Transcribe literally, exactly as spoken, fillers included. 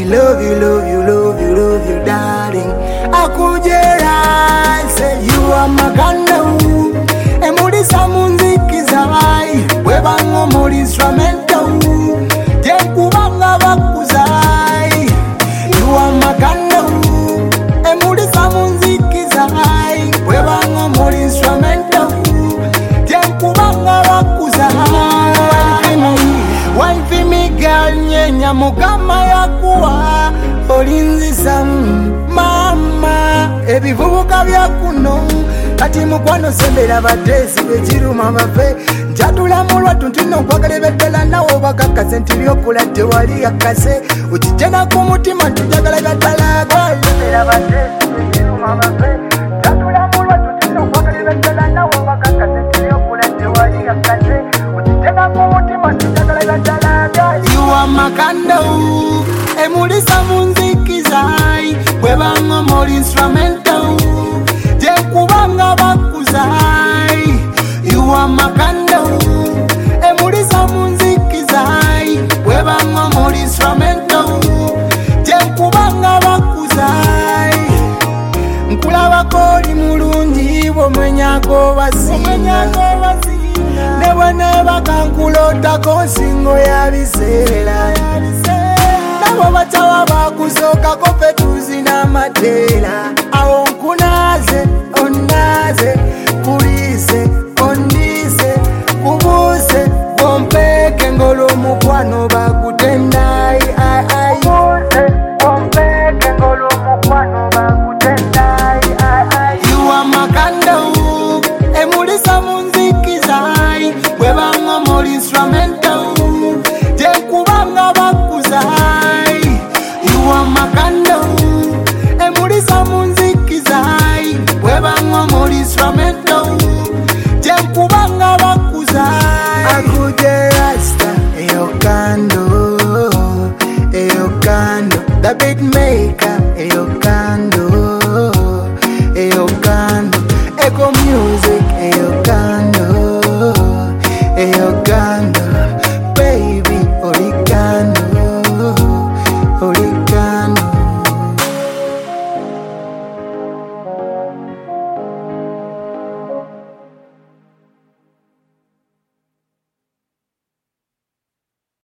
We love you, love you, love you, love you, darling. Akujera, say you are my candle. Emuli samunziki zawai, webango muli instrumental. Jekubanga bakuzai, you are my candle. Emuli samunziki zawai, webango muli instrumental. Jekubanga bakuzai. One for me girl, nyenya mugama yakuwa olinzisa mama ebivubuka byakuno kati mukwano sembera badresi bekiruma bafe njatula mulwatu ntino nkwagala beddala nawo bakakase nti byokuladde wali akase ukijena ku mutima ntijagala gatalaga sembera badresi bekiruma bafe njatula mulwatu ntino nkwagala beddala nawo bakakase nti byokuladde wali akase ukijena ku mutima ntijagala gatalaga. You are my candle. Emulisa munzikizai webanga moli instrumental jekubanga bakuzai. You are my candle. Emulisa munzikizai webanga moli instrumental jekubanga bakuzai. Nkulaba koli mulungi bomwenyako basinga newe nebakankulota konsingo ya biseera nabo batawa bakusoka kofe tuzina matera awo nkunaze onaze kulise